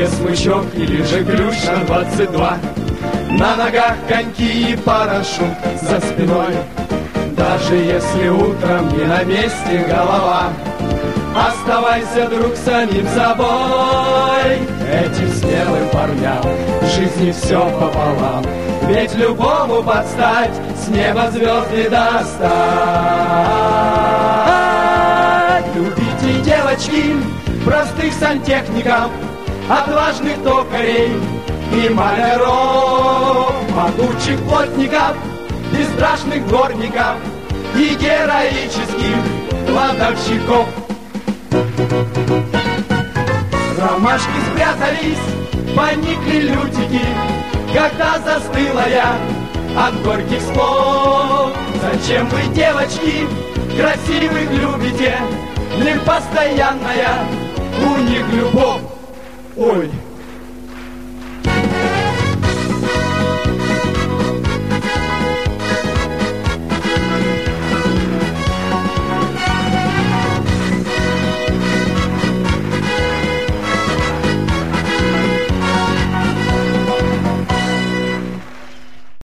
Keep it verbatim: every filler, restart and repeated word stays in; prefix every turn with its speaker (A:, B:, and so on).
A: руке смычок или же ключ на двадцать два. На ногах коньки и парашют за спиной. Даже если утром не на месте голова, оставайся, друг, самим собой. Этим смелым парням в жизни все пополам, ведь любому подстать с неба звезд не достать. Любите, девочки, простых сантехников, отважных токарей и маляров, могучих плотников, бесстрашных дворников и героических кладовщиков. Ромашки спрятались, поникли лютики, когда застыла я от горьких слов. Зачем вы, девочки, красивых любите? В них постоянная у них любовь. Ой,